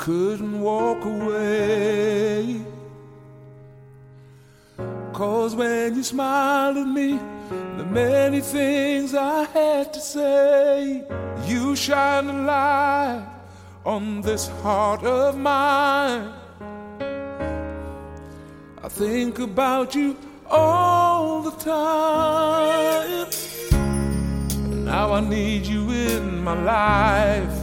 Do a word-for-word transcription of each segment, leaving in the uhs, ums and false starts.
couldn't walk away. 'Cause when you smiled at me, the many things I had to say, you shine a light on this heart of mine. I think about you all the time. Now I need you in my life.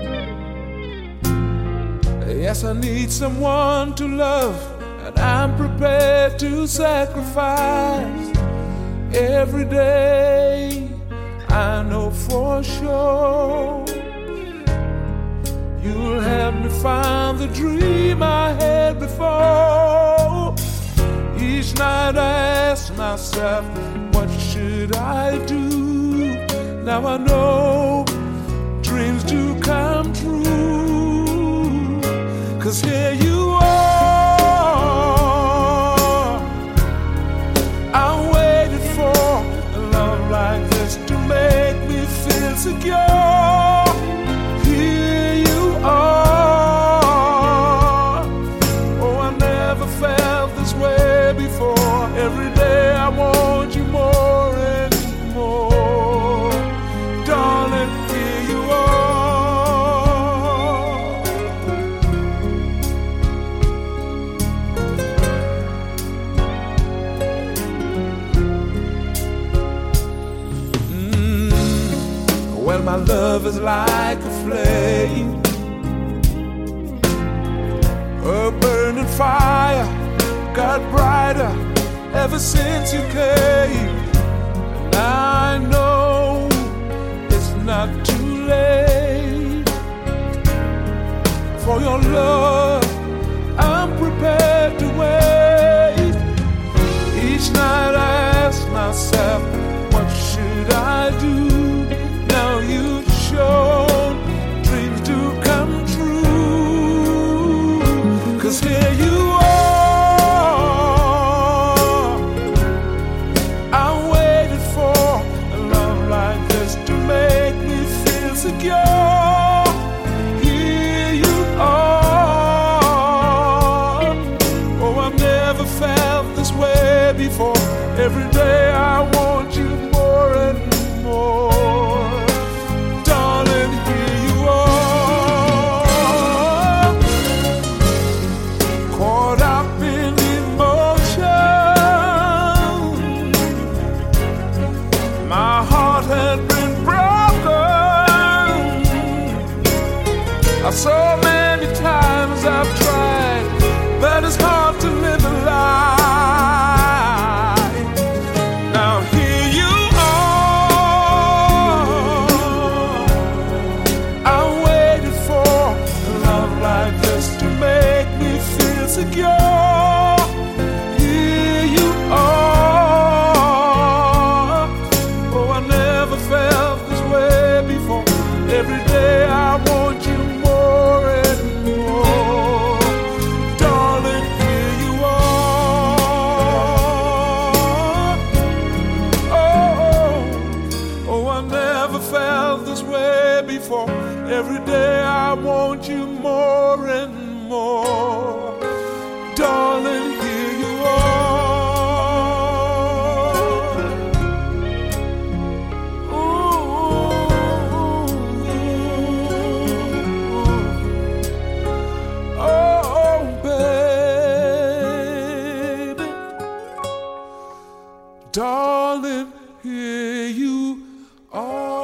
Yes, I need someone to love, and I'm prepared to sacrifice every day. I know for sure you'll help me find the dream I had before. Each night I ask myself, what should I do? Now I know dreams do come true. 'Cause here you are, I waited for a love like this to make me feel secure. Here you are, oh, I never felt this way before. Every day I want you more and more. Darling, here you are. Mm, well, my love is like a flame, a burning fire, got brighter ever since you came. Now I know it's not too late for your love. I'm prepared to wait. Each night I ask myself, what should I do? Now you've shown dreams do come true. 'Cause here you are, I waited for a love like this to make me feel secure. Here you are, oh, I've never felt this way before. Every day I want you more and more. Darling, here you are, caught up in emotion. My heart had been broken. So many times I've tried, but it's hard to live a lie. Now here you are, I waited for a love like this to make me feel secure. Here you are, oh, I never felt this way before. Every day I want you more and more. Darling, here you are. Oh, oh, oh, I never felt this way before. Every day I want you more and more. Darling, here you are. Ooh, oh, baby. Darling, here you are.